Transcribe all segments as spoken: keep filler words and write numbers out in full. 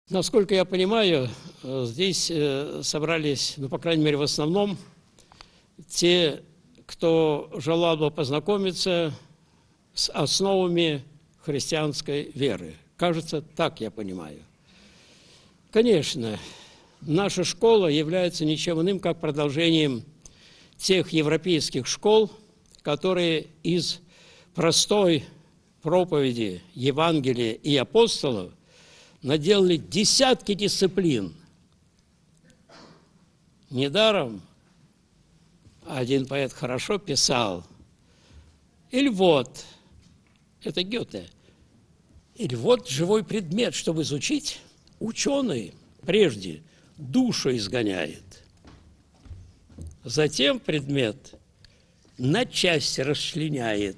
Насколько я понимаю, здесь собрались, ну, по крайней мере, в основном, те, кто желал бы познакомиться с основами христианской веры. Кажется, так я понимаю. Конечно, наша школа является ничем иным, как продолжением тех европейских школ, которые из простой проповеди Евангелия и апостолов наделали десятки дисциплин. Недаром один поэт хорошо писал: «Или вот, это Гёте, или вот живой предмет, чтобы изучить, ученый прежде душу изгоняет, затем предмет на части расчленяет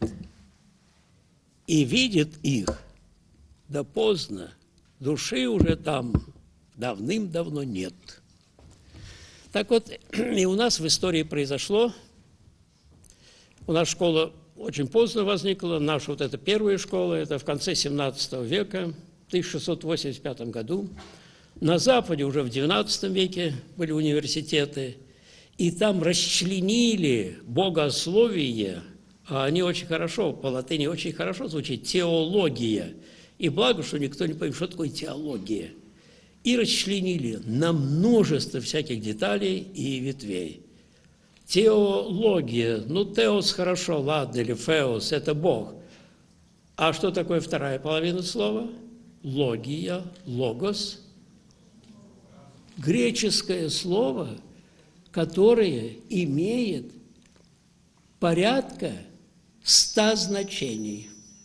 и видит их, да поздно, души уже там давным-давно нет». Так вот, и у нас в истории произошло. У нас школа очень поздно возникла, наша вот эта первая школа, это в конце семнадцатого века, в тысяча шестьсот восемьдесят пятом году. На Западе уже в девятнадцатом веке были университеты, и там расчленили богословие, а они очень хорошо, по латыни очень хорошо звучит, теология. И благо, что никто не понимает, что такое теология. И расчленили на множество всяких деталей и ветвей. Теология, ну, теос хорошо, ладно, или феос, это Бог. А что такое вторая половина слова? Логия, логос. Греческое слово, которое имеет порядка ста значений.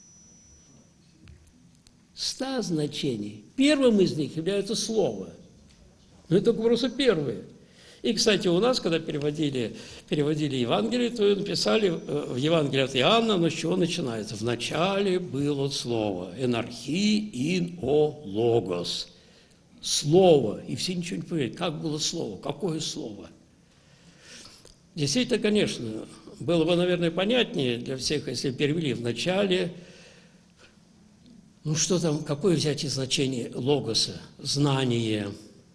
Ста значений. Первым из них является слово. Но это просто первое. И, кстати, у нас, когда переводили, переводили Евангелие, то написали в Евангелии от Иоанна, но с чего начинается? «Вначале было слово, энархи ин о логос». Слово. И все ничего не понимают. Как было слово? Какое слово? Действительно, конечно, было бы, наверное, понятнее для всех, если перевели «вначале». Ну, что там, какое взять из значения логоса? Знание,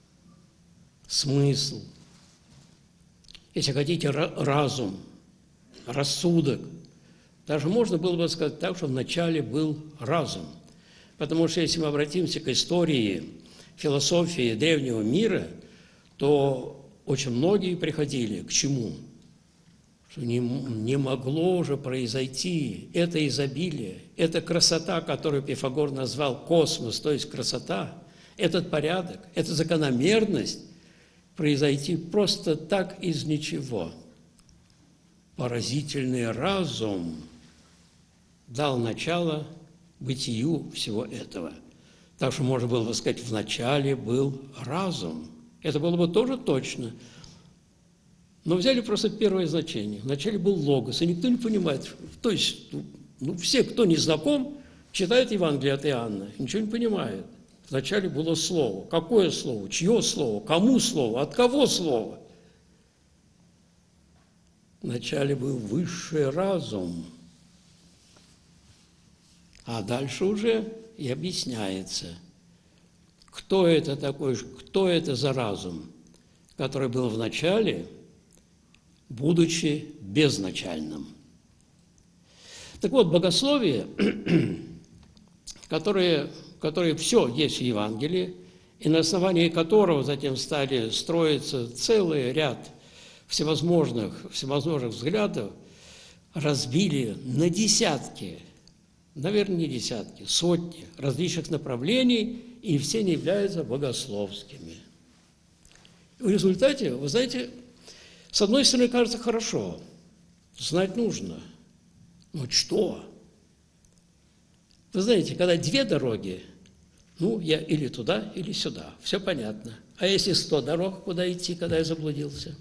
смысл. Если хотите, разум, рассудок. Даже можно было бы сказать так, что вначале был разум. Потому что если мы обратимся к истории, философии древнего мира, то очень многие приходили к чему? Что не, не могло уже произойти это изобилие, эта красота, которую Пифагор назвал космос, то есть красота, этот порядок, эта закономерность произойти просто так из ничего. Поразительный разум дал начало бытию всего этого. Так что можно было бы сказать, вначале был разум. Это было бы тоже точно. Но взяли просто первое значение. Вначале был логос, и никто не понимает. То есть, ну, все, кто не знаком, читают Евангелие от Иоанна, ничего не понимают. Вначале было слово. Какое слово? Чье слово? Кому слово? От кого слово? Вначале был высший разум. А дальше уже и объясняется, кто это такой, кто это за разум, который был в начале, будучи безначальным. Так вот, богословие, которое, которое все есть в Евангелии, и на основании которого затем стали строиться целый ряд всевозможных, всевозможных взглядов, разбили на десятки, наверное, не десятки, сотни различных направлений, и все они являются богословскими. В результате, вы знаете, с одной стороны, кажется, хорошо, знать нужно. Но что? Вы знаете, когда две дороги, ну, я или туда, или сюда, все понятно. А если сто дорог, куда идти, когда я заблудился?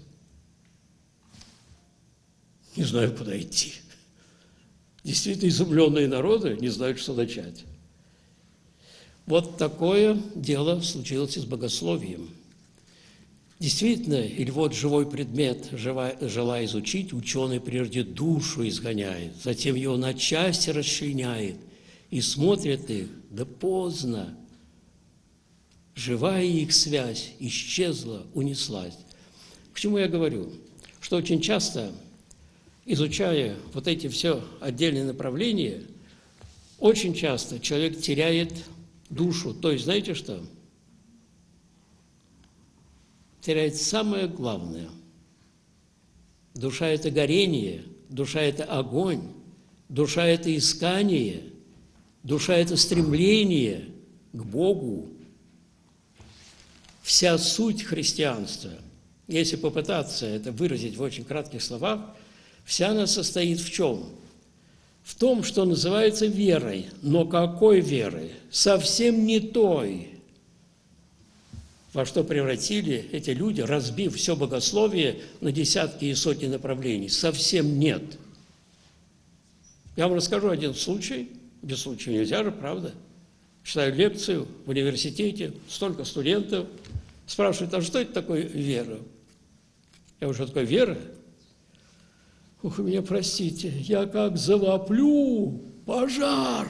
Не знаю, куда идти. Действительно, изумленные народы не знают, что начать. Вот такое дело случилось и с богословием. Действительно, или вот живой предмет, желая изучить, ученый прежде душу изгоняет, затем его на части расчленяет и смотрит их, да поздно. живая их связь исчезла, унеслась. К чему я говорю? Что очень часто, изучая вот эти все отдельные направления, очень часто человек теряет душу. То есть, знаете что? Теряет самое главное. Душа – это горение, душа – это огонь, душа – это искание, душа – это стремление к Богу. Вся суть христианства, если попытаться это выразить в очень кратких словах, вся она состоит в чем? В том, что называется верой. Но какой верой? Совсем не той, во что превратили эти люди, разбив все богословие на десятки и сотни направлений. Совсем нет. Я вам расскажу один случай. Без случая нельзя же, правда? Читаю лекцию в университете, столько студентов. Спрашивают, а что это такое вера? Я говорю, что такое вера? Ух, меня простите, я как завоплю, пожар.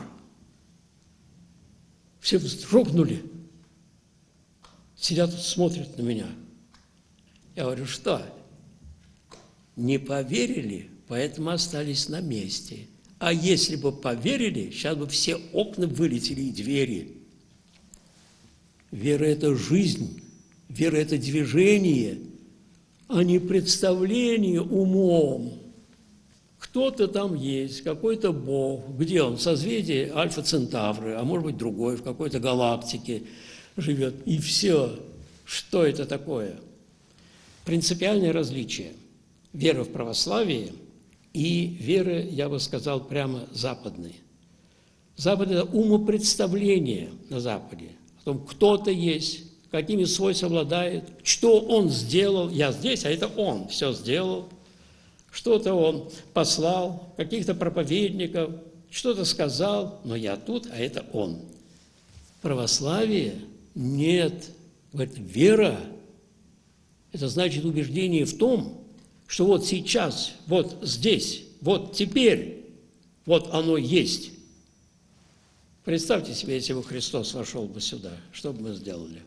Все вздрогнули. Сидят, смотрят на меня. Я говорю, что? Не поверили, поэтому остались на месте. А если бы поверили, сейчас бы все окна вылетели и двери. Вера – это жизнь, вера – это движение, а не представление умом. Кто-то там есть, какой-то Бог. Где он? В созвездии Альфа Центавры, а может быть другой, в какой-то галактике живет. И все. Что это такое? Принципиальное различие веры в православие и веры, я бы сказал, прямо западной. Запад – это умопредставление на Западе. О том, кто-то есть, какими свойствами обладает, что он сделал. Я здесь, а это он все сделал. Что-то он послал, каких-то проповедников, что-то сказал, но я тут, а это он. Православие – нет. Говорит, вера – это значит убеждение в том, что вот сейчас, вот здесь, вот теперь, вот оно есть. Представьте себе, если бы Христос вошел бы сюда, что бы мы сделали?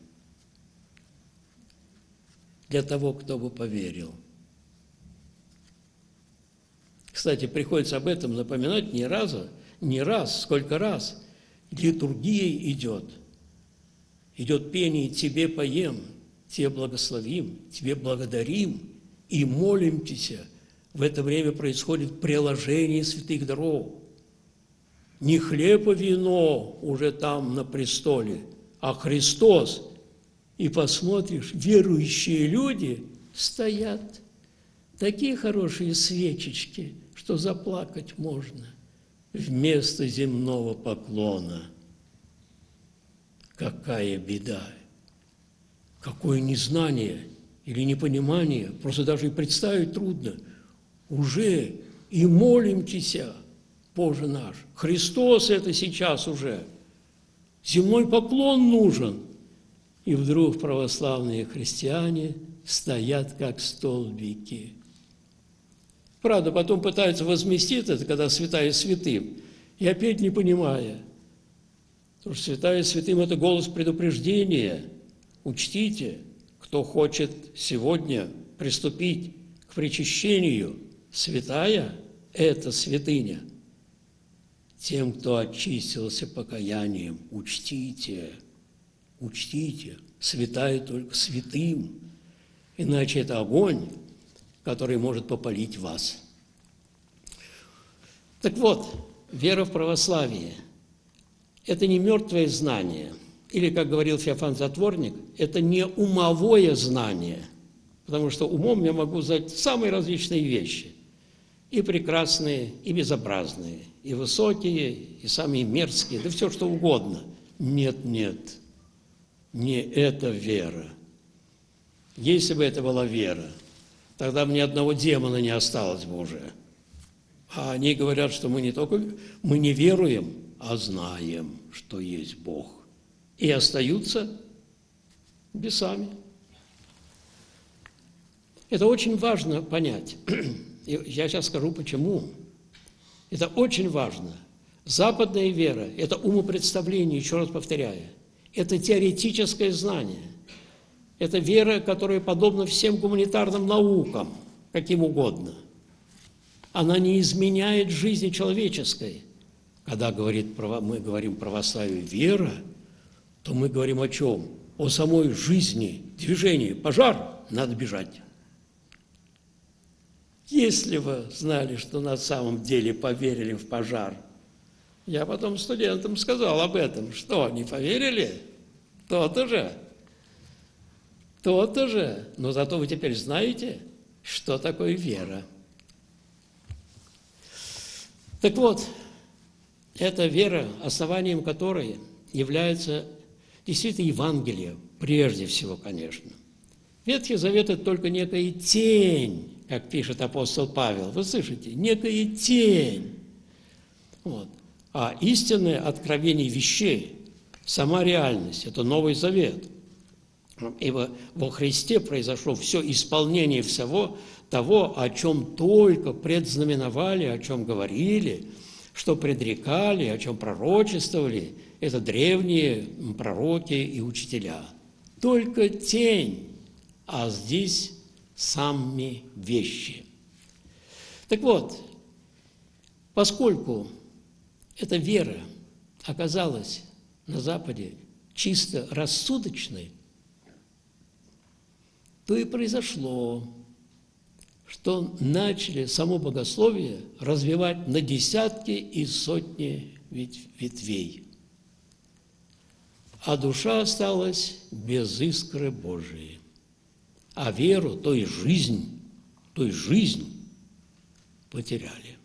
Для того, кто бы поверил. Кстати, приходится об этом напоминать не разу, не раз, сколько раз. Литургия идет. Идет пение «Тебе поем, Тебе благословим, Тебе благодарим и молимся». В это время происходит приложение святых даров. Не хлеб и вино уже там на престоле, а Христос. И посмотришь, верующие люди стоят, такие хорошие свечечки, что заплакать можно вместо земного поклона. Какая беда! Какое незнание или непонимание, просто даже и представить трудно. Уже и молимся, Боже наш. Христос это сейчас уже. Земной поклон нужен. И вдруг православные христиане стоят как столбики. Правда, потом пытаются возместить это, когда святая святым, и опять не понимая. Потому что святая святым – это голос предупреждения. Учтите, кто хочет сегодня приступить к причащению, святая – это святыня. Тем, кто очистился покаянием, учтите, учтите, святая только святым, иначе это огонь, который может попалить вас. Так вот, вера в православие – это не мертвое знание, или, как говорил Феофан Затворник, это не умовое знание, потому что умом я могу знать самые различные вещи, и прекрасные, и безобразные, и высокие, и самые мерзкие, да все что угодно. Нет, нет, не это вера. Если бы это была вера, тогда бы ни одного демона не осталось бы уже. А они говорят, что мы не только мы не веруем, а знаем, что есть Бог. И остаются бесами. Это очень важно понять. Я сейчас скажу, почему. Это очень важно. Западная вера – это умопредставление, еще раз повторяю. Это теоретическое знание. Это вера, которая подобна всем гуманитарным наукам, каким угодно. Она не изменяет жизни человеческой. Когда говорит, мы говорим православие вера, то мы говорим о чем? О самой жизни, движении. Пожар, надо бежать. Если вы знали, что на самом деле поверили в пожар, я потом студентам сказал об этом. Что, не поверили? То-то же. То-то же. Но зато вы теперь знаете, что такое вера. Так вот, эта вера, основанием которой является действительно Евангелие, прежде всего, конечно. Ветхий Завет – это только некая тень, как пишет апостол Павел. Вы слышите? Некая тень. Вот. А истинное откровение вещей, сама реальность – это Новый Завет. Ибо во Христе произошло все исполнение всего того, о чем только предзнаменовали, о чем говорили, что предрекали, о чем пророчествовали. Это древние пророки и учителя. Только тень, а здесь сами вещи. Так вот, поскольку эта вера оказалась на Западе чисто рассудочной, то и произошло, что начали само богословие развивать на десятки и сотни ветвей. А душа осталась без искры Божией. А веру, то есть жизнь, то есть жизнь потеряли.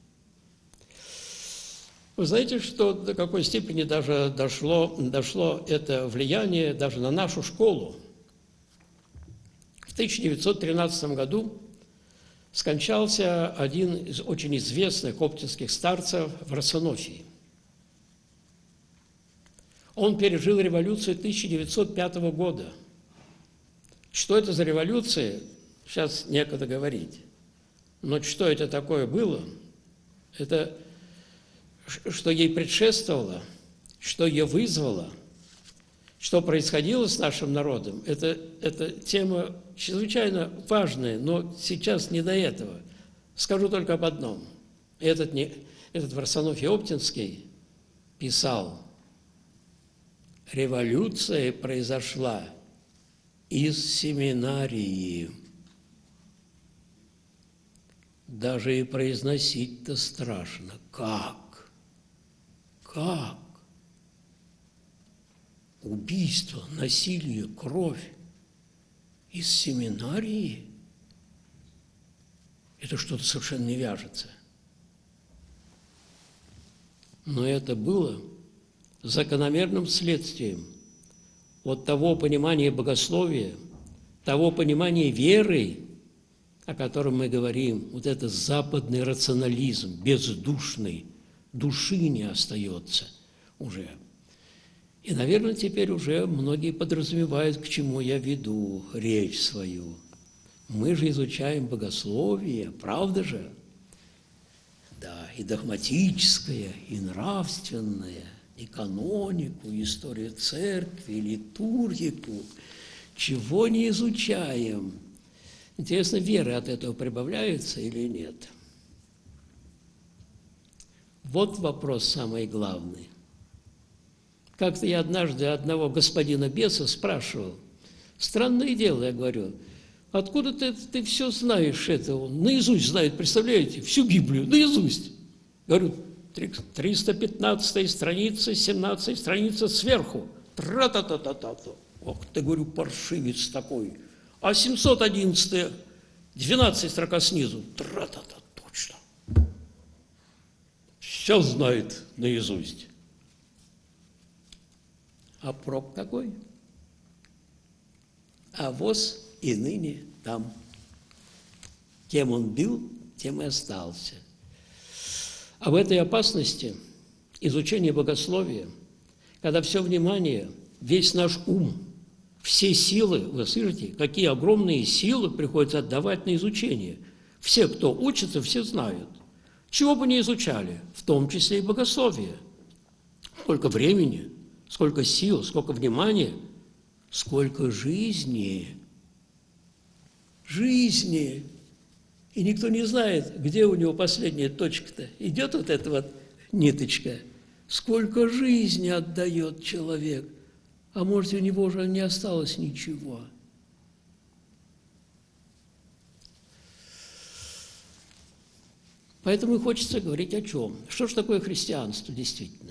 Вы знаете, что до какой степени даже дошло, дошло это влияние даже на нашу школу? В тысяча девятьсот тринадцатом году скончался один из очень известных оптинских старцев в Росонофии. Он пережил революцию тысяча девятьсот пятого года. Что это за революция, сейчас некогда говорить. Но что это такое было, это что ей предшествовало, что ее вызвало, что происходило с нашим народом, это, это тема чрезвычайно важная, но сейчас не до этого. Скажу только об одном. Этот, не, этот Варсонофий Оптинский писал: «Революция произошла из семинарии». Даже и произносить-то страшно. Как? Как? Убийство, насилие, кровь из семинарии? Это что-то совершенно не вяжется. Но это было закономерным следствием от того понимания богословия, того понимания веры, о котором мы говорим, вот это западный рационализм, бездушный, души не остается уже. И, наверное, теперь уже многие подразумевают, к чему я веду речь свою. Мы же изучаем богословие, правда же? Да, и догматическое, и нравственное, и канонику, и историю церкви, и литургику. Чего не изучаем? Интересно, веры от этого прибавляются или нет? Вот вопрос самый главный. Как-то я однажды одного господина беса спрашивал. Странное дело, я говорю, откуда ты, ты все знаешь это? Он наизусть знает, представляете, всю Библию, наизусть. Говорю, триста пятнадцатая страница, семнадцатая страница сверху. Тра-та-та-та-та-та. Ох, ты, говорю, паршивец такой. А семьсот одиннадцатая, двенадцатая строка снизу. Тра-та-та, точно. Все знает наизусть. А прок какой? А воз и ныне там. Кем он был, тем и остался. Об этой опасности изучения богословия, когда все внимание, весь наш ум, все силы, вы слышите, какие огромные силы приходится отдавать на изучение. Все, кто учится, все знают. Чего бы ни изучали, в том числе и богословие. Сколько времени, сколько сил, сколько внимания, сколько жизни. Жизни. И никто не знает, где у него последняя точка-то. Идет вот эта вот ниточка. Сколько жизни отдает человек. А может, у него уже не осталось ничего. Поэтому и хочется говорить о чем. Что же такое христианство действительно?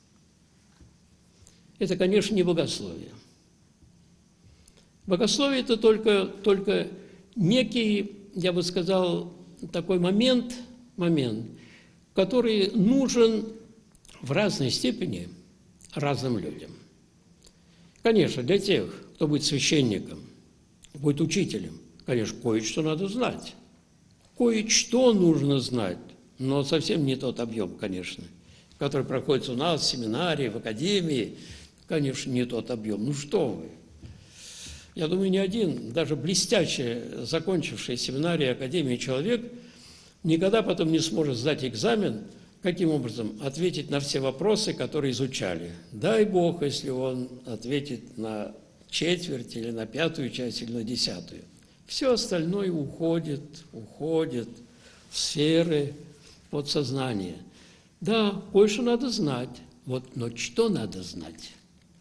Это, конечно, не богословие. Богословие – это только, только некий, я бы сказал, такой момент, момент, который нужен в разной степени разным людям. Конечно, для тех, кто будет священником, будет учителем, конечно, кое-что надо знать. Кое-что нужно знать, но совсем не тот объем, конечно, который проходит у нас в семинарии, в академии. Конечно, не тот объем. Ну что вы? Я думаю, ни один, даже блестяще закончивший семинарии, академии человек никогда потом не сможет сдать экзамен, каким образом ответить на все вопросы, которые изучали. Дай Бог, если он ответит на четверть или на пятую часть или на десятую. Все остальное уходит, уходит в сферы подсознания. Да, кое-что надо знать, вот, но что надо знать?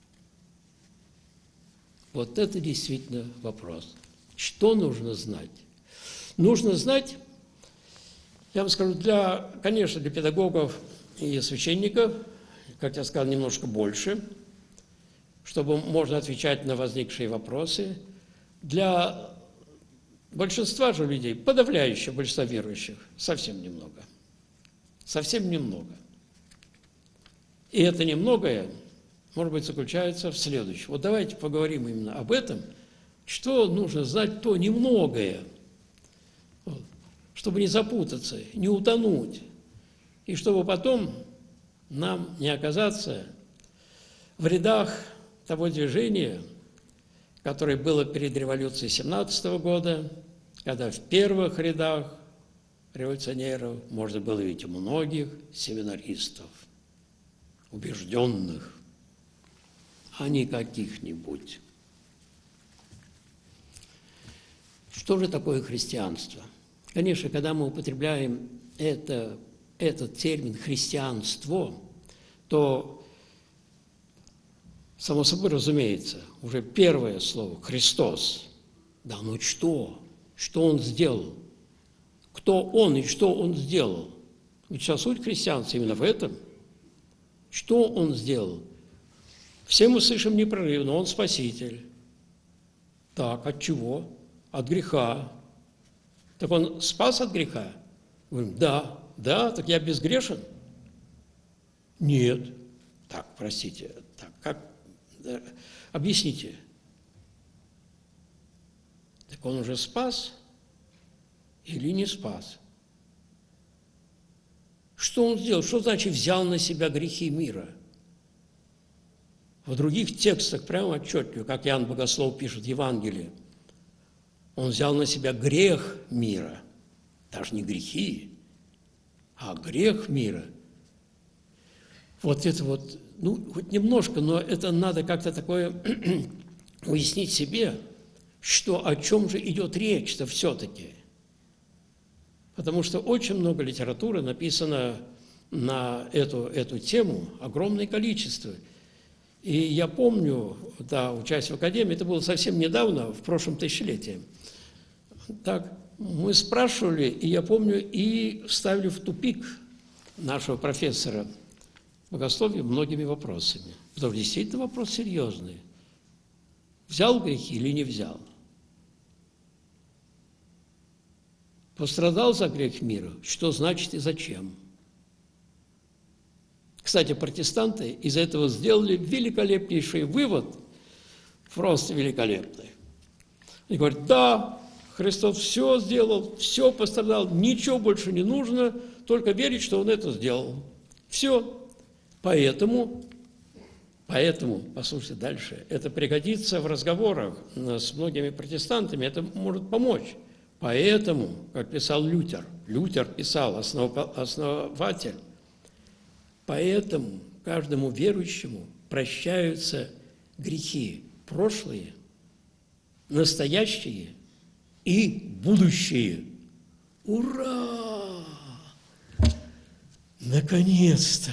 Вот это действительно вопрос. Что нужно знать? Нужно знать, я вам скажу, для, конечно, для педагогов и священников, как я сказал, немножко больше, чтобы можно отвечать на возникшие вопросы. Для большинства же людей, подавляющего большинства верующих, совсем немного. Совсем немного. И это немногое, может быть, заключается в следующем. Вот давайте поговорим именно об этом, что нужно знать то немногое, вот, чтобы не запутаться, не утонуть, и чтобы потом нам не оказаться в рядах того движения, которое было перед революцией семнадцатого года, когда в первых рядах революционеров можно было видеть многих семинаристов, убежденных, а не каких-нибудь. Что же такое христианство? Конечно, когда мы употребляем это, этот термин «христианство», то, само собой разумеется, уже первое слово «Христос». Да, ну что? Что Он сделал? Кто Он и что Он сделал? Ведь вся суть христианства именно в этом. Что Он сделал? Все мы слышим непрерывно, Он Спаситель. Так, от чего? От греха. Так Он спас от греха? Говорим, да, да, так я безгрешен? Нет. Так, простите, так, как? Да, объясните. Так Он уже спас или не спас? Что Он сделал? Что значит взял на себя грехи мира? В других текстах прямо отчетливо, как Иоанн Богослов пишет в Евангелии, Он взял на себя грех мира, даже не грехи, а грех мира. Вот это вот, ну, хоть немножко, но это надо как-то такое уяснить себе, что о чем же идет речь-то все-таки. Потому что очень много литературы написано на эту, эту тему, огромное количество. И я помню, да, участие в академии, это было совсем недавно, в прошлом тысячелетии. Так, мы спрашивали, и я помню, и ставили в тупик нашего профессора богословия многими вопросами. Потому что действительно вопрос серьезный. Взял грехи или не взял? Пострадал за грех мира? Что значит и зачем? Кстати, протестанты из этого сделали великолепнейший вывод, просто великолепный. Они говорят, да, Христос все сделал, все пострадал, ничего больше не нужно, только верить, что Он это сделал. Все. Поэтому, поэтому, послушайте дальше, это пригодится в разговорах с многими протестантами, это может помочь. Поэтому, как писал Лютер, Лютер писал, основатель, поэтому каждому верующему прощаются грехи прошлые, настоящие и будущие. Ура! Наконец-то!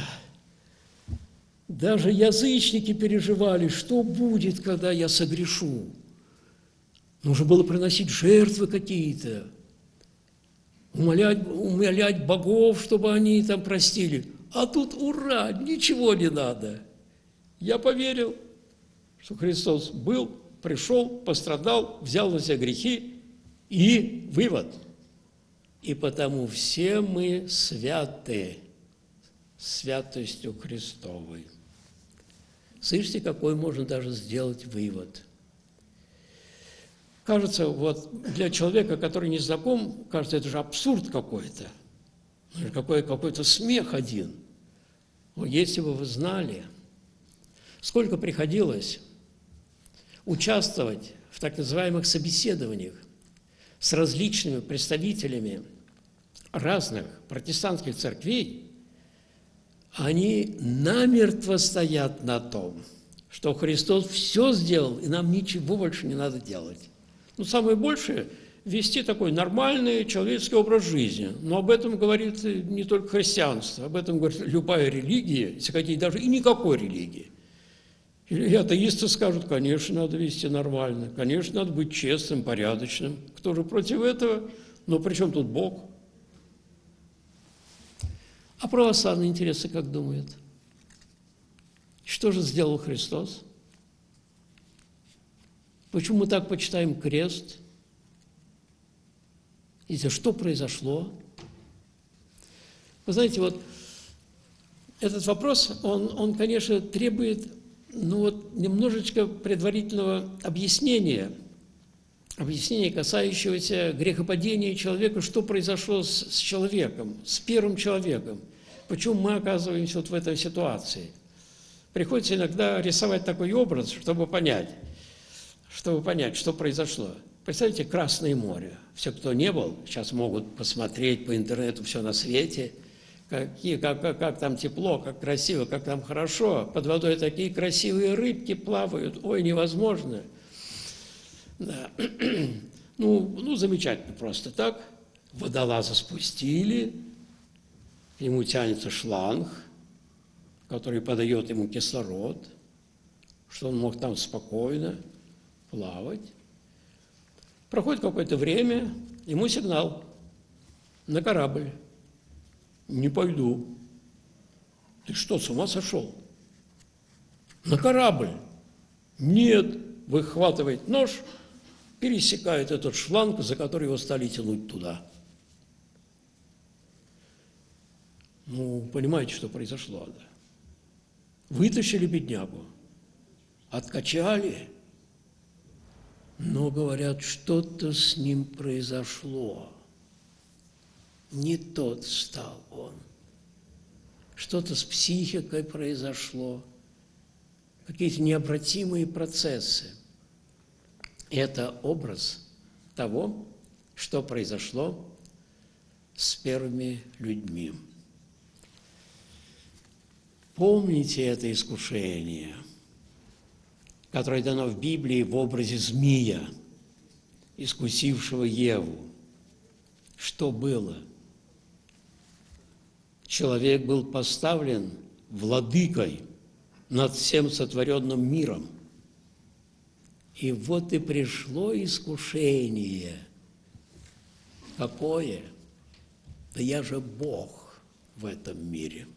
Даже язычники переживали, что будет, когда я согрешу. Нужно было приносить жертвы какие-то, умолять, умолять богов, чтобы они там простили. А тут ура, ничего не надо. Я поверил, что Христос был, пришел, пострадал, взял на себя грехи, и вывод. И потому все мы святы святостью Христовой. Слышите, какой можно даже сделать вывод? Кажется, вот для человека, который не знаком, кажется, это же абсурд какой-то. Какой, какой-то смех один. Но если бы вы знали, сколько приходилось участвовать в так называемых собеседованиях с различными представителями разных протестантских церквей, они намертво стоят на том, что Христос все сделал, и нам ничего больше не надо делать. Ну, самое большее – вести такой нормальный человеческий образ жизни. Но об этом говорит не только христианство, об этом говорит любая религия, если хотите, даже и никакой религии. И атеисты скажут, конечно, надо вести нормально, конечно, надо быть честным, порядочным. Кто же против этого? Но при чем тут Бог? А православные интересы как думают? Что же сделал Христос? Почему мы так почитаем крест? И что произошло? Вы знаете, вот этот вопрос, он, он конечно, требует ну, вот, немножечко предварительного объяснения, объяснения, касающегося грехопадения человека, что произошло с, с человеком, с первым человеком, почему мы оказываемся вот в этой ситуации. Приходится иногда рисовать такой образ, чтобы понять, чтобы понять, что произошло. Представьте, Красное море. Все, кто не был, сейчас могут посмотреть по интернету все на свете, какие, как, как, как там тепло, как красиво, как там хорошо. Под водой такие красивые рыбки плавают. Ой, невозможно. Да. Ну, ну, замечательно просто так. Водолаза спустили, к нему тянется шланг, который подает ему кислород, что он мог там спокойно плавать. Проходит какое-то время, ему сигнал на корабль. Не пойду. Ты что, с ума сошел? На корабль? Нет. Выхватывает нож, пересекает этот шланг, за который его стали тянуть туда. Ну, понимаете, что произошло, да? Вытащили беднягу, откачали, но, говорят, что-то с ним произошло. Не тот стал он. Что-то с психикой произошло, какие-то необратимые процессы. Это образ того, что произошло с первыми людьми. Помните это искушение, которое дано в Библии в образе змея, искусившего Еву. Что было? Человек был поставлен владыкой над всем сотворенным миром. И вот и пришло искушение. Какое? Да я же Бог в этом мире.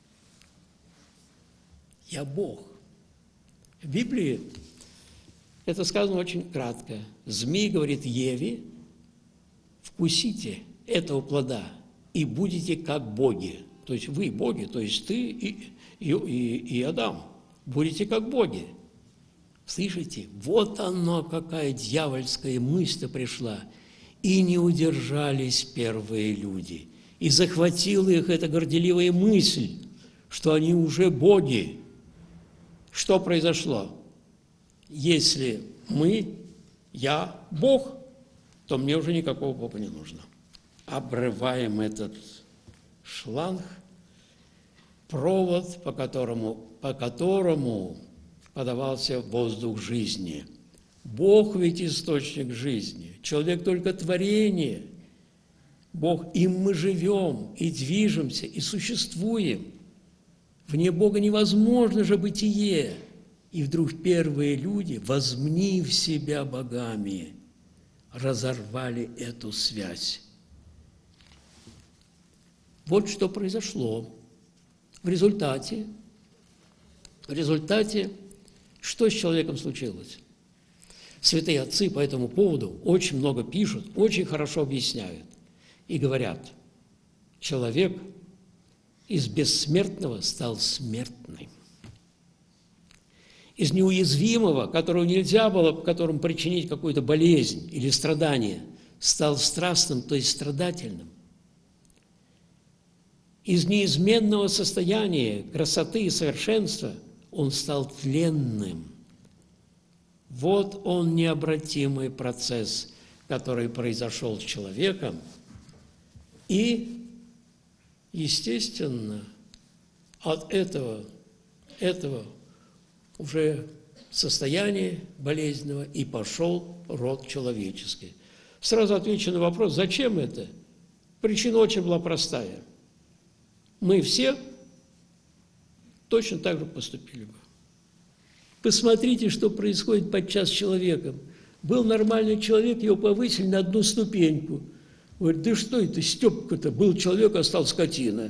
Я Бог. В Библии это сказано очень кратко. Змей говорит Еве: вкусите этого плода и будете как боги. То есть вы боги, то есть ты и, и, и, и Адам. Будете как боги. Слышите? Вот оно, какая дьявольская мысль пришла. И не удержались первые люди. И захватила их эта горделивая мысль, что они уже боги. Что произошло? Если мы, я Бог, то мне уже никакого Бога не нужно. Обрываем этот шланг, провод, по которому, по которому подавался воздух жизни. Бог ведь источник жизни, человек только творение. Бог, им мы живем, и движемся, и существуем. Вне Бога невозможно же бытие. И вдруг первые люди, возмнив себя богами, разорвали эту связь. Вот что произошло. В результате, в результате, что с человеком случилось? Святые отцы по этому поводу очень много пишут, очень хорошо объясняют и говорят, человек из бессмертного стал смертным. Из неуязвимого, которого нельзя было, которому причинить какую-то болезнь или страдание, стал страстным, то есть страдательным. Из неизменного состояния красоты и совершенства он стал тленным. Вот он необратимый процесс, который произошел с человеком, и, естественно, от этого, этого уже состояния болезненного и пошел род человеческий. Сразу отвечу на вопрос, зачем это? Причина очень была простая. Мы все точно так же поступили бы. Посмотрите, что происходит подчас с человеком. Был нормальный человек, его повысили на одну ступеньку. Говорит, да что это, Степка-то, был человек, а стал скотина.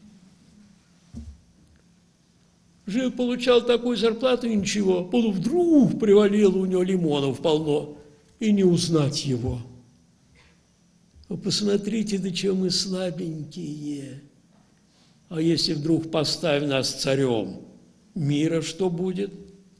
Жил, получал такую зарплату и ничего. Потом вдруг привалило у него лимонов полно, и не узнать его. Вы посмотрите, до чего мы слабенькие. А если вдруг поставь нас царем мира, что будет?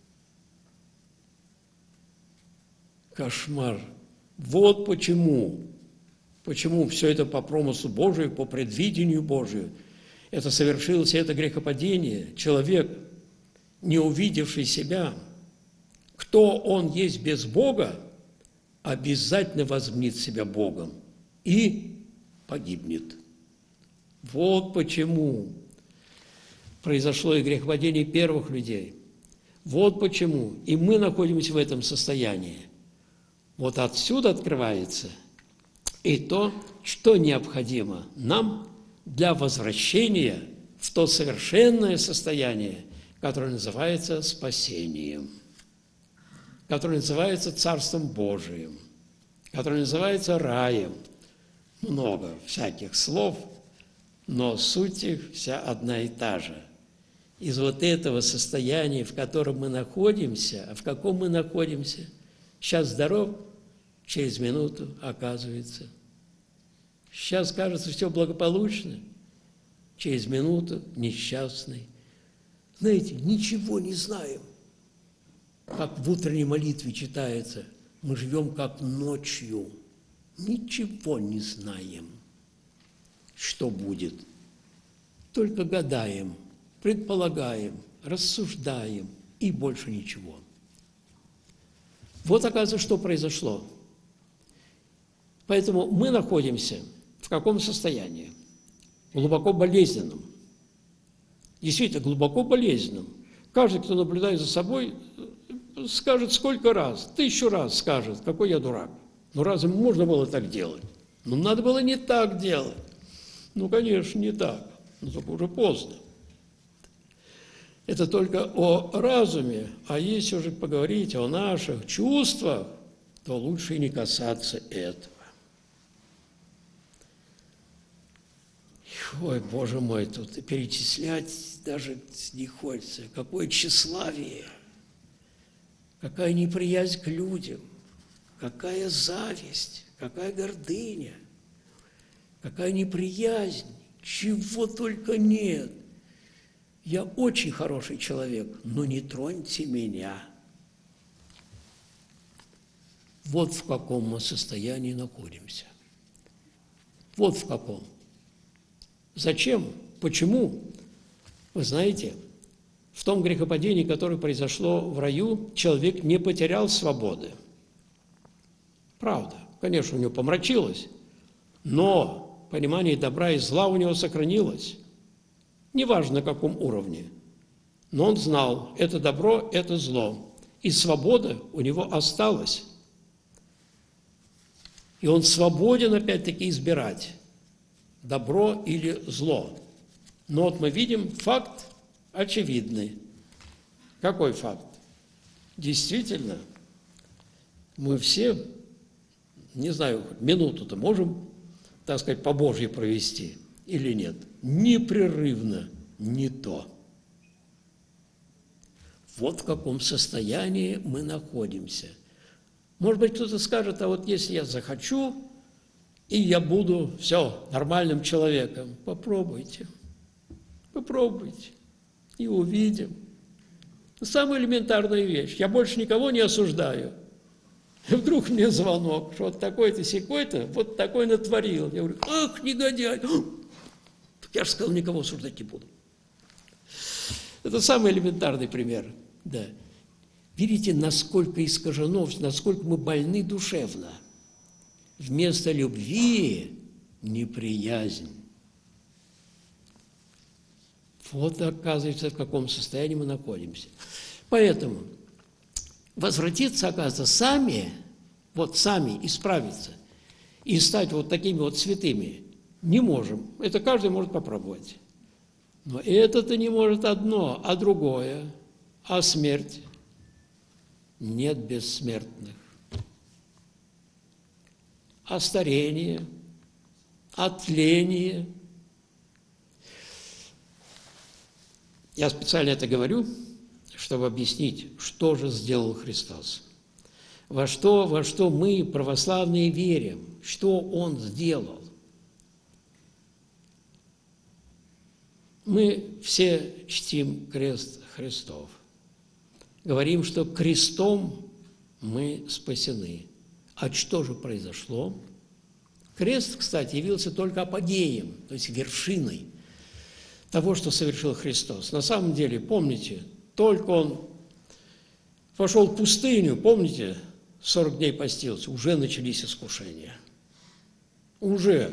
Кошмар. Вот почему. Почему все это по промыслу Божию, по предвидению Божию. Это совершилось, это грехопадение. Человек, не увидевший себя, кто он есть без Бога, обязательно возмнит себя Богом и погибнет. Вот почему произошло и грехопадение первых людей. Вот почему и мы находимся в этом состоянии. Вот отсюда открывается и то, что необходимо нам для возвращения в то совершенное состояние, которое называется спасением, которое называется Царством Божиим, которое называется раем. Много всяких слов, но суть их вся одна и та же. Из вот этого состояния, в котором мы находимся, а в каком мы находимся, сейчас здоров, через минуту оказывается. Сейчас кажется, все благополучно, через минуту несчастный. Знаете, ничего не знаем. Как в утренней молитве читается, мы живем как ночью. Ничего не знаем, что будет. Только гадаем, предполагаем, рассуждаем и больше ничего. Вот, оказывается, что произошло. Поэтому мы находимся в каком состоянии? Глубоко болезненном. Действительно, глубоко болезненном. Каждый, кто наблюдает за собой, скажет сколько раз, тысячу раз скажет, какой я дурак. Ну, разве можно было так делать? Ну, надо было не так делать. Ну, конечно, не так. Но только уже поздно. Это только о разуме, а если уже поговорить о наших чувствах, то лучше и не касаться этого. Ой, Боже мой, тут перечислять даже не хочется. Какое тщеславие, какая неприязнь к людям, какая зависть, какая гордыня, какая неприязнь, чего только нет. Я очень хороший человек, но не троньте меня. Вот в каком мы состоянии находимся. Вот в каком. Зачем? Почему? Вы знаете, в том грехопадении, которое произошло в раю, человек не потерял свободы. Правда, конечно, у него помрачилось, но понимание добра и зла у него сохранилось. неважно на каком уровне. Но он знал, это добро, это зло. И свобода у него осталась. И он свободен, опять-таки, избирать, добро или зло. Но вот мы видим факт очевидный. Какой факт? Действительно, мы все, не знаю, минуту-то можем, так сказать, по Божьей провести или нет? Непрерывно не то. Вот в каком состоянии мы находимся. Может быть, кто-то скажет, а вот если я захочу, и я буду, все, нормальным человеком. Попробуйте, попробуйте, и увидим. Самая элементарная вещь. Я больше никого не осуждаю. И вдруг мне звонок, что вот такой-то, сякой-то, вот такой натворил. Я говорю, ах, негодяй. Я же сказал, никого осуждать не буду. Это самый элементарный пример. Да. Видите, насколько искажено, насколько мы больны душевно. Вместо любви – неприязнь. Вот, оказывается, в каком состоянии мы находимся. Поэтому возвратиться, оказывается, сами, вот сами исправиться и стать вот такими вот святыми не можем. Это каждый может попробовать. Но это-то не может одно, а другое. А смерть? Нет бессмертных. А старение? А тление? Я специально это говорю, чтобы объяснить, что же сделал Христос. Во что, во что мы, православные, верим, что Он сделал. Мы все чтим крест Христов. Говорим, что крестом мы спасены. А что же произошло? Крест, кстати, явился только апогеем, то есть вершиной того, что совершил Христос. На самом деле, помните, только Он пошел в пустыню, помните, сорок дней постился, уже начались искушения. Уже.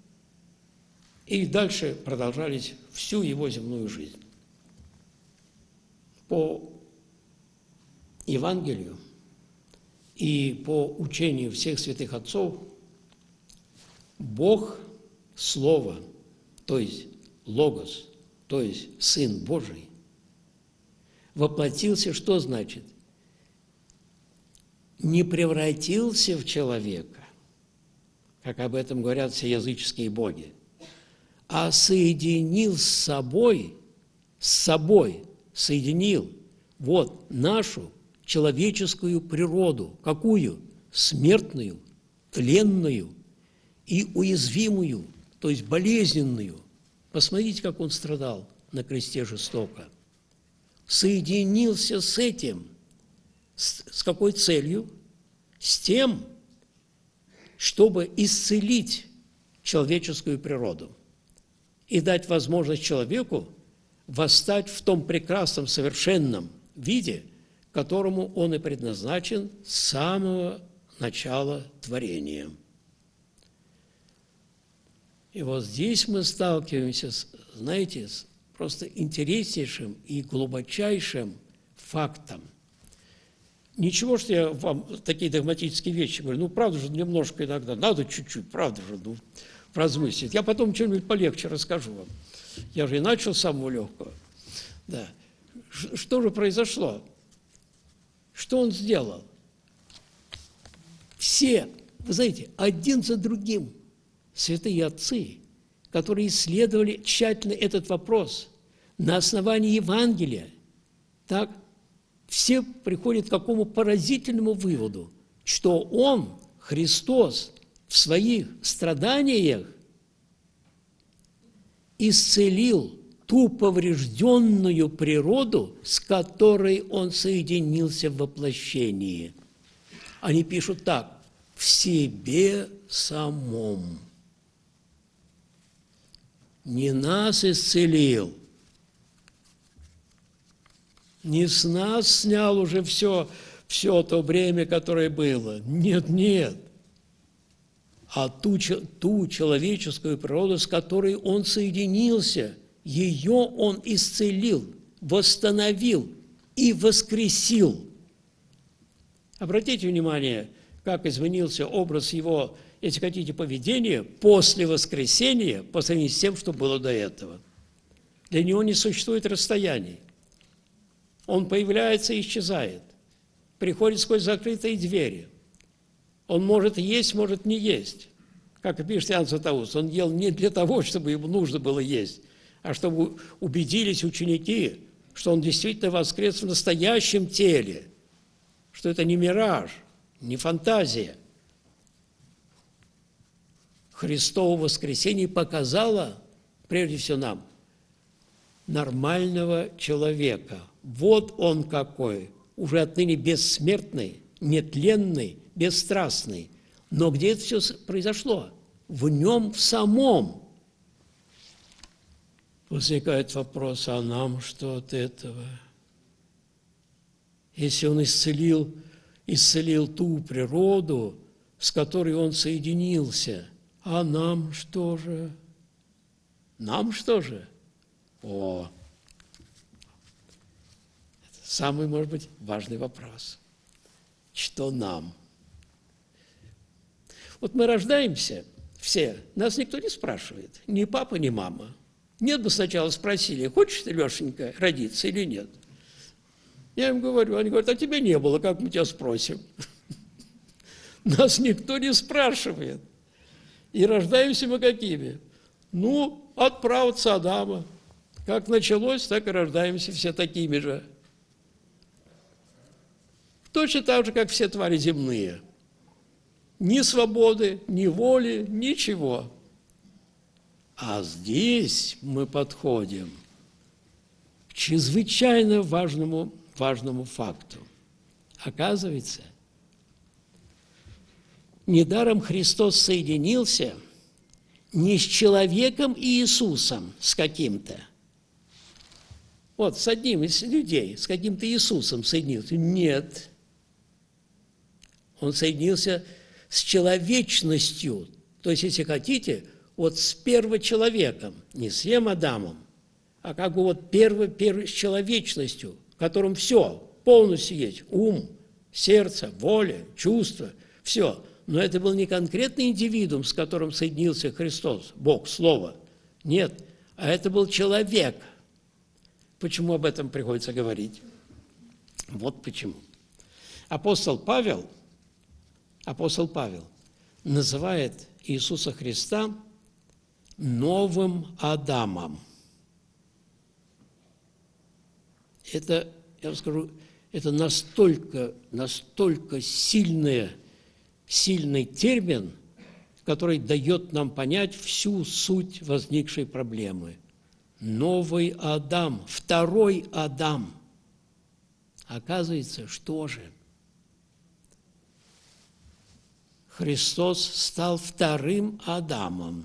И дальше продолжались всю Его земную жизнь. По Евангелию и по учению всех святых отцов Бог, Слово, то есть Логос, то есть Сын Божий, воплотился, что значит? Не превратился в человека, как об этом говорят все языческие боги, а соединил с собой, с собой соединил вот нашу человеческую природу. Какую? Смертную, тленную и уязвимую, то есть болезненную. Посмотрите, как Он страдал на кресте жестоко. Соединился с этим. С, с какой целью? С тем, чтобы исцелить человеческую природу и дать возможность человеку восстать в том прекрасном, совершенном виде, которому он и предназначен с самого начала творения. И вот здесь мы сталкиваемся, с, знаете, с просто интереснейшим и глубочайшим фактом. Ничего, что я вам такие догматические вещи говорю, ну, правда же, немножко иногда, надо чуть-чуть, правда же, ну, размыслить. Я потом что-нибудь полегче расскажу вам. Я же и начал с самого легкого. Да. Что же произошло? Что Он сделал? Все, вы знаете, один за другим святые отцы, которые исследовали тщательно этот вопрос на основании Евангелия, так, все приходят к какому поразительному выводу, что Он, Христос, в своих страданиях исцелил ту поврежденную природу, с которой Он соединился в воплощении. Они пишут так: в себе самом. Не нас исцелил, не с нас снял уже все, все то бремя, которое было. Нет, нет. А ту, ту человеческую природу, с которой Он соединился ее Он исцелил, восстановил и воскресил. Обратите внимание, как изменился образ его, если хотите, поведения после воскресения по сравнению с тем, что было до этого. Для него не существует расстояний. Он появляется и исчезает, приходит сквозь закрытые двери. Он может есть, может не есть. Как и пишет Иоанн Златоуст, он ел не для того, чтобы ему нужно было есть, а чтобы убедились ученики, что он действительно воскрес в настоящем теле, что это не мираж, не фантазия. Христово воскресение показало, прежде всего нам, нормального человека. Вот он какой, уже отныне бессмертный, нетленный, бесстрастный. Но где это все произошло? В нем в самом. Возникает вопрос, а нам что от этого? Если он исцелил, исцелил ту природу, с которой он соединился, а нам что же? Нам что же? О, это самый, может быть, важный вопрос. Что нам? Вот мы рождаемся все, нас никто не спрашивает, ни папа, ни мама. Нет бы сначала спросили, хочешь ты, Лешенька, родиться или нет? Я им говорю, они говорят, а тебя не было, как мы тебя спросим? Нас никто не спрашивает. И рождаемся мы какими? Ну, от праотца Адама. Как началось, так и рождаемся все такими же. Точно так же, как все твари земные. Ни свободы, ни воли, ничего. А здесь мы подходим к чрезвычайно важному, важному факту. Оказывается, недаром Христос соединился не с человеком Иисусом, с каким-то. Вот с одним из людей, с каким-то Иисусом соединился. Нет. Он соединился с человечностью. То есть, если хотите, вот с первочеловеком, не с Ем Адамом, а как бы вот первый, первый с человечностью, в котором все полностью есть. Ум, сердце, воля, чувства, все. Но это был не конкретный индивидуум, с которым соединился Христос, Бог, Слово. Нет, а это был человек. Почему об этом приходится говорить? Вот почему. Апостол Павел, апостол Павел называет Иисуса Христа новым Адамом. Это, я вам скажу, это настолько, настолько сильное, сильный термин, который дает нам понять всю суть возникшей проблемы. Новый Адам, второй Адам. Оказывается, что же? Христос стал вторым Адамом.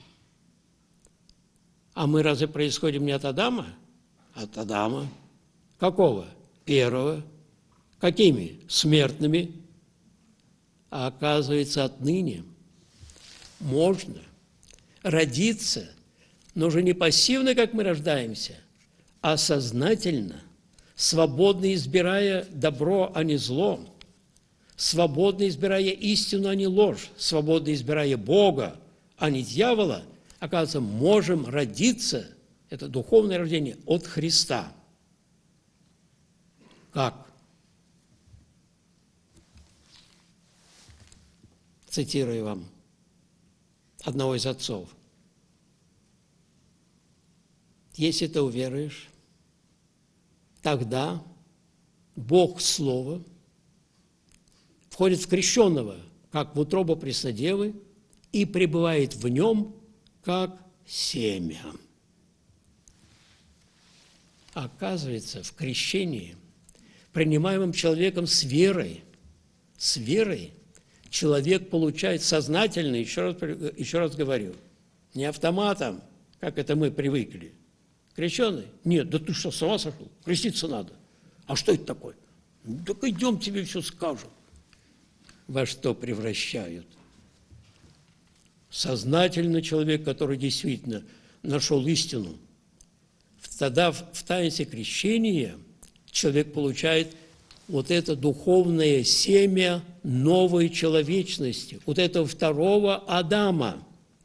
А мы разве происходим не от Адама? От Адама. Какого? Первого. Какими? Смертными. А оказывается, отныне можно родиться, но уже не пассивно, как мы рождаемся, а сознательно, свободно избирая добро, а не зло, свободно избирая истину, а не ложь, свободно избирая Бога, а не дьявола, оказывается, можем родиться, это духовное рождение, от Христа. Как? Цитирую вам одного из отцов. Если ты уверуешь, тогда Бог Слово входит в крещенного, как в утробу преснодевы, и пребывает в нем, как семя. Оказывается, в крещении, принимаемым человеком с верой, с верой, человек получает сознательно, еще раз, еще раз говорю, не автоматом, как это мы привыкли. Крещеный? Нет, да ты что, с ума сошел? Креститься надо. А что это такое? Так идем, тебе все скажем. Во что превращают? Сознательно человек, который действительно нашел истину, Тогда в таинстве крещения человек получает вот это духовное семя новой человечности, вот этого второго Адама.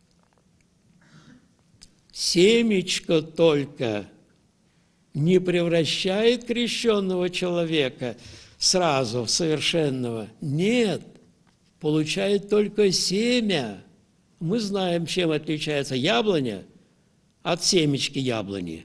Семечко только не превращает крещенного человека сразу в совершенного. Нет, получает только семя. Мы знаем, чем отличается яблоня от семечки яблони.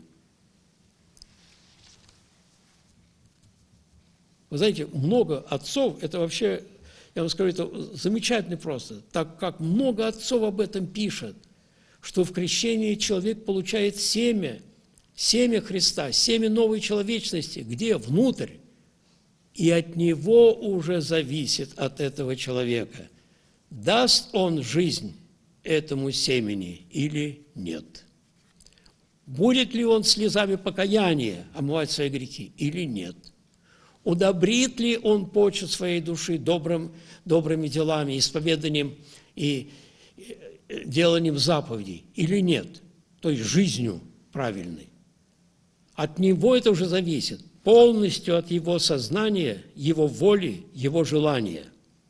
Вы знаете, много отцов, это вообще, я вам скажу, это замечательно просто, так как много отцов об этом пишет, что в крещении человек получает семя, семя Христа, семя новой человечности, где? Внутрь. И от него уже зависит, от этого человека, даст он жизнь этому семени или нет. Будет ли он слезами покаяния омывать свои грехи или нет. Удобрит ли он почву своей души добрым, добрыми делами, исповеданием и деланием заповедей или нет, то есть жизнью правильной. От него это уже зависит, полностью от его сознания, его воли, его желания.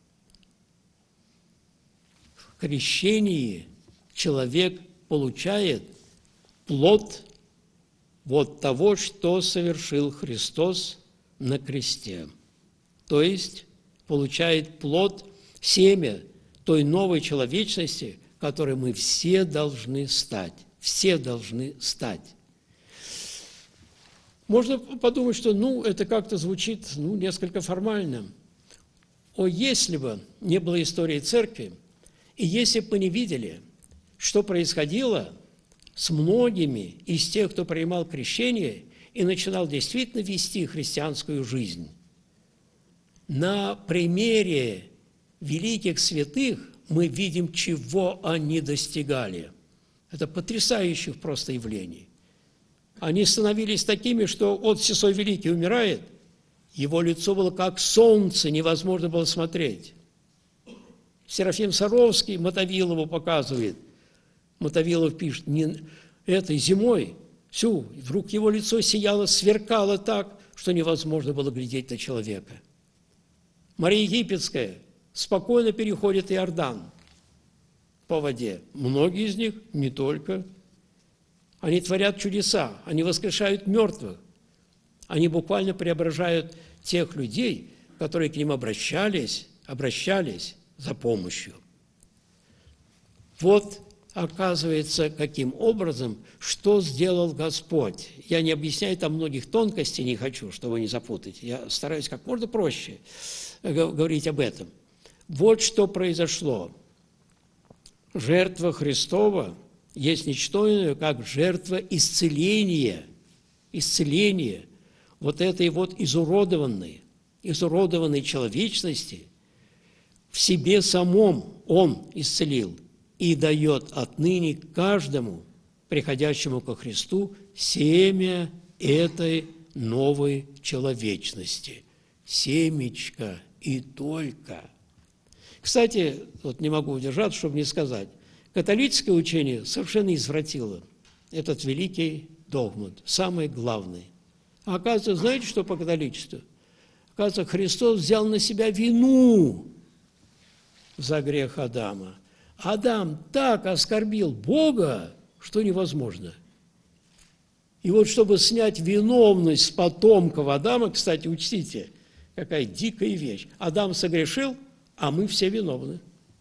В крещении человек получает плод вот того, что совершил Христос на кресте. То есть получает плод, семя той новой человечности, которой мы все должны стать. Все должны стать. Можно подумать, что ну, это как-то звучит ну, несколько формально. О, если бы не было истории церкви, и если бы мы не видели, что происходило с многими из тех, кто принимал крещение и начинал действительно вести христианскую жизнь. На примере великих святых мы видим, чего они достигали. Это потрясающих просто явлений. Они становились такими, что вот Всесой Великий умирает, его лицо было как солнце, невозможно было смотреть. Серафим Саровский Мотовилову показывает. Мотовилов пишет, не этой зимой, всю, вдруг его лицо сияло, сверкало так, что невозможно было глядеть на человека. Мария Египетская спокойно переходит Иордан по воде. Многие из них, не только. Они творят чудеса, они воскрешают мертвых. Они буквально преображают тех людей, которые к ним обращались, обращались за помощью. Вот оказывается, каким образом, что сделал Господь. Я не объясняю там многих тонкостей, не хочу, чтобы не запутать. Я стараюсь как можно проще говорить об этом. Вот что произошло. Жертва Христова есть ничто иное, как жертва исцеления. Исцеление вот этой вот изуродованной, изуродованной человечности в себе самом Он исцелил и дает отныне каждому, приходящему ко Христу, семя этой новой человечности. Семечко и только. Кстати, вот не могу удержаться, чтобы не сказать, католическое учение совершенно извратило этот великий догмат, самый главный. А оказывается, знаете, что по католичеству? Оказывается, Христос взял на себя вину за грех Адама. Адам так оскорбил Бога, что невозможно. И вот чтобы снять виновность с потомков Адама, кстати, учтите, какая дикая вещь. Адам согрешил, а мы все виновны.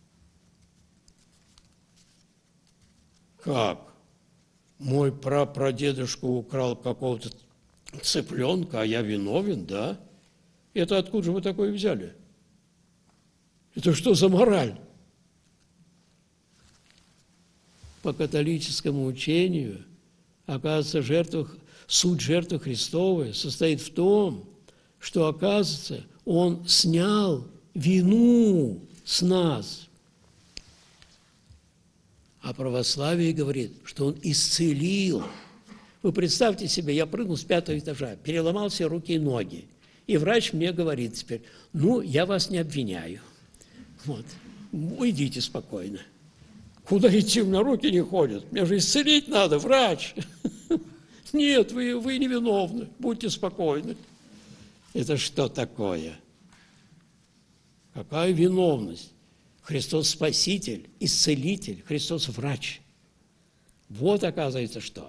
Как? Мой прапрадедушка украл какого-то цыпленка, а я виновен, да? Это откуда же вы такое взяли? Это что за мораль? По католическому учению, оказывается, жертва, суть жертвы Христовой состоит в том, что, оказывается, Он снял вину с нас. А православие говорит, что Он исцелил. Вы представьте себе, я прыгнул с пятого этажа, переломал все руки и ноги. И врач мне говорит теперь, ну, я вас не обвиняю. Вот, уйдите спокойно. Куда идти, у меня руки не ходят. Мне же исцелить надо, врач. нет, вы, вы невиновны, будьте спокойны. Это что такое? Какая виновность? Христос Спаситель, Исцелитель, Христос Врач. Вот оказывается что.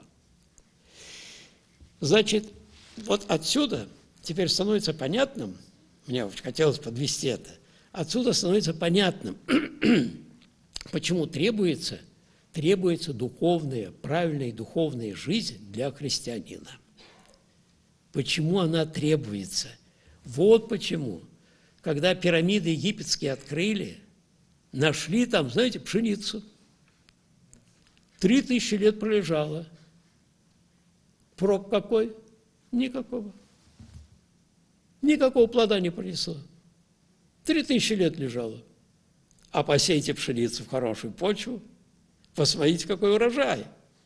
Значит, вот отсюда теперь становится понятным, мне очень хотелось подвести это, отсюда становится понятным, почему требуется, требуется духовная, правильная духовная жизнь для христианина. Почему она требуется? Вот почему. Когда пирамиды египетские открыли, нашли там, знаете, пшеницу. Три тысячи лет пролежала. Прок какой? Никакого. Никакого плода не принесла. Три тысячи лет лежала. А посейте пшеницу в хорошую почву, посмотрите, какой урожай.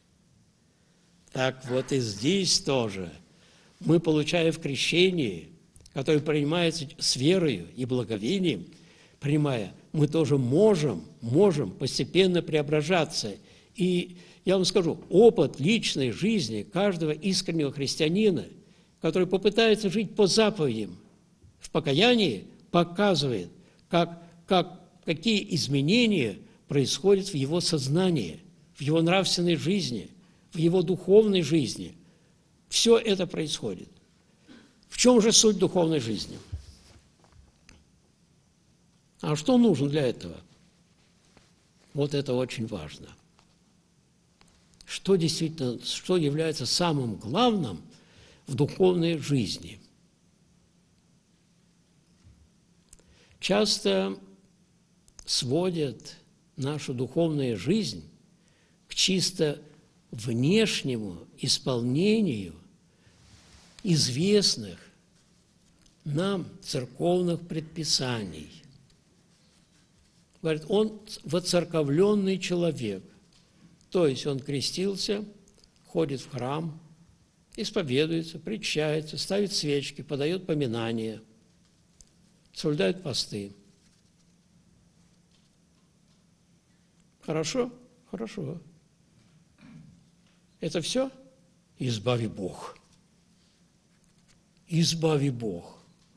Так вот и здесь тоже. Мы, получая в крещении, которое принимается с верою и благовением, принимая, мы тоже можем, можем постепенно преображаться. И я вам скажу, опыт личной жизни каждого искреннего христианина, который попытается жить по заповедям в покаянии, показывает, как, как, какие изменения происходят в его сознании, в его нравственной жизни, в его духовной жизни. Все это происходит. В чем же суть духовной жизни? А что нужно для этого? Вот это очень важно. Что действительно, что является самым главным в духовной жизни? Часто сводят нашу духовную жизнь к чисто внешнему исполнению известных нам церковных предписаний. Говорит, он воцерковленный человек, то есть он крестился, ходит в храм, исповедуется, причащается, ставит свечки, подает поминания, соблюдает посты. Хорошо? Хорошо. Это все? Избави Бог. Избави Бог.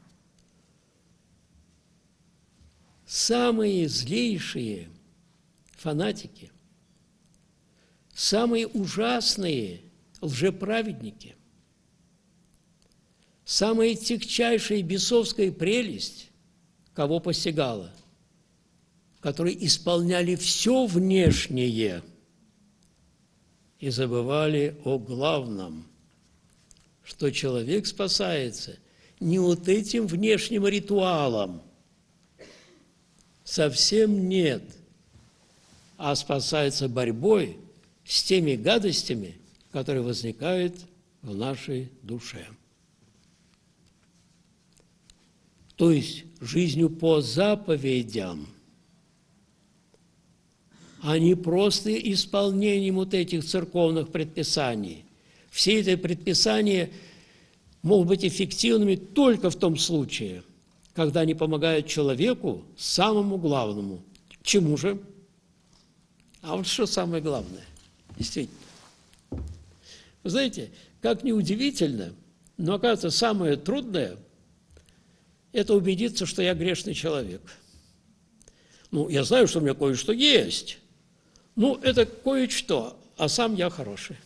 Самые злейшие фанатики, самые ужасные лжеправедники, самая тягчайшая бесовская прелесть, кого постигала, которые исполняли все внешнее и забывали о главном, что человек спасается не вот этим внешним ритуалом, совсем нет, а спасается борьбой с теми гадостями, которые возникают в нашей душе. То есть жизнью по заповедям, а не просто исполнением вот этих церковных предписаний. Все эти предписания могут быть эффективными только в том случае, когда они помогают человеку самому главному. Чему же? А вот что самое главное, действительно. Вы знаете, как ни удивительно, но, оказывается, самое трудное – это убедиться, что я грешный человек. Ну, я знаю, что у меня кое-что есть. Ну, это кое-что, а сам я хороший.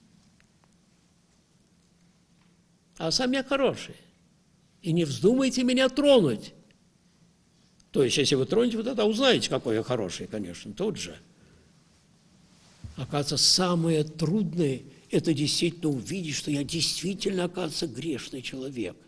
А сам я хороший. И не вздумайте меня тронуть. То есть, если вы тронете, вы тогда узнаете, какой я хороший, конечно, тут же. Оказывается, самое трудное – это действительно увидеть, что я действительно, оказывается, грешный человек.